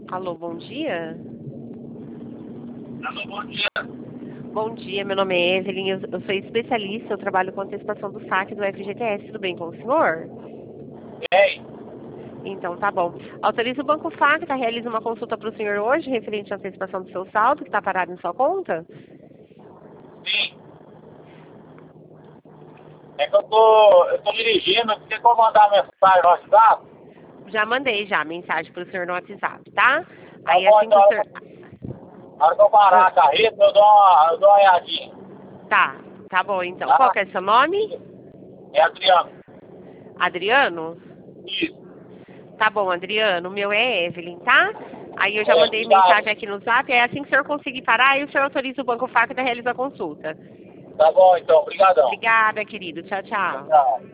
Alô, bom dia. Alô, bom dia. Bom dia, meu nome é Evelyn, eu sou especialista, eu trabalho com antecipação do saque do FGTS, tudo bem com o senhor? Ei, Então, tá bom. Autoriza o Banco Facta, realiza uma consulta para o senhor hoje, referente à antecipação do seu saldo, que está parado em sua conta? sim. É que eu tô dirigindo, você quer mandar uma mensagem no WhatsApp? Já mandei já mensagem para o senhor no WhatsApp, tá? Tá Aí bom, assim que então, o senhor... na hora que eu parar a Ah, carreta, eu dou uma olhadinha, tá bom então. Qual tá? que é seu nome? É Adriano. Adriano? Isso. Tá bom, Adriano. O meu é Evelyn, tá? Aí eu já É, mandei obrigado. mensagem aqui no zap. É assim que o senhor conseguir parar, aí o senhor autoriza o Banco Facta a realizar a consulta. Tá bom, então, obrigadão. Obrigada, querido. Tchau, tchau. Tchau.